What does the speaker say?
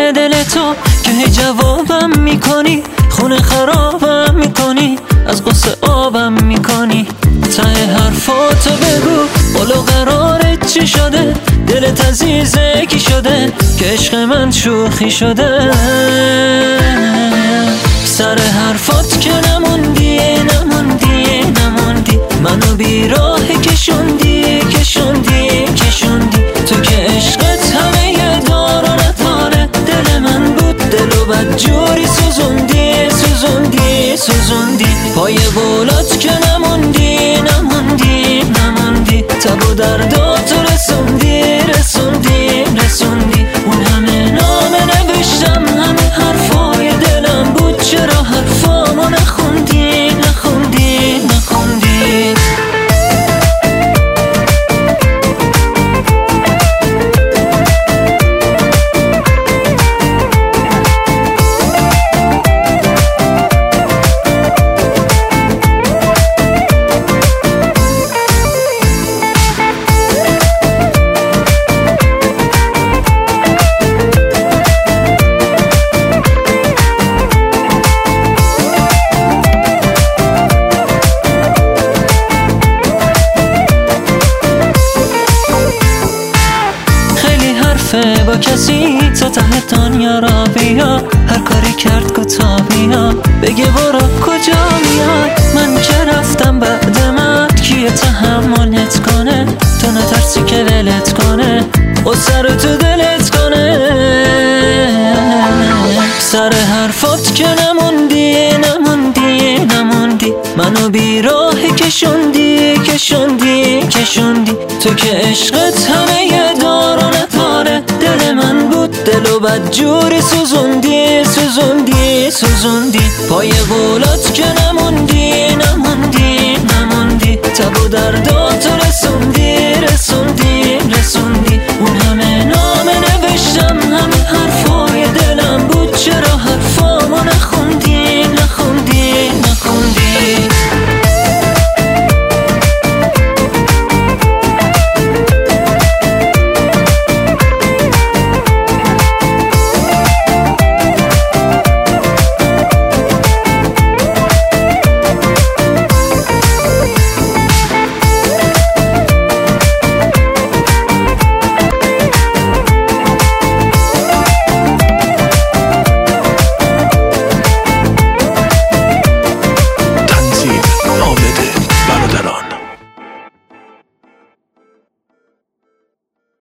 دل تو که هی جوابم میکنی، خونه خرابم میکنی، از قصه آبم میکنی. ته حرفاتو بگو قول و قرارت چی شده، دلت عزیزه کی شده که عشق من شوخی شده. سر حرفات که نموندی منو بی راه کشوندی تو که عشقت همه یه دار و نداره، دل من بود دلو بد جوری سوزوندی پای قولات که نموندی تب و درداتو رسوندی اون همه نامه نوشتم، همه حرفای دلم بود، چرا حرفامو نخوندی. با کسی تا ته دنیا را بیا، هر کاری کرد کوتا بیا، بگه برو کجا میاد. من که رفتم بعد من کیه تحملت کنه، تو نترسی که ولت کنه و سر تو دلت کنه. سر حرفات که نموندی منو بی راه کشوندی تو که عشقت همه یه دار و نداره، دل من بود دلو بد جوری سوزوندی پای قولات که نموندی تب و دردات